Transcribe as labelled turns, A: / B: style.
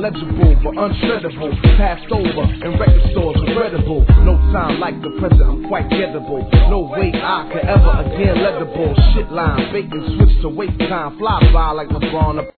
A: illegible but untreadable, passed over in record stores, regrettable. No time like the present, I'm quite gettable. No way I could ever again let the bullshit line. Bacon switch to wait time, fly by like LeBron.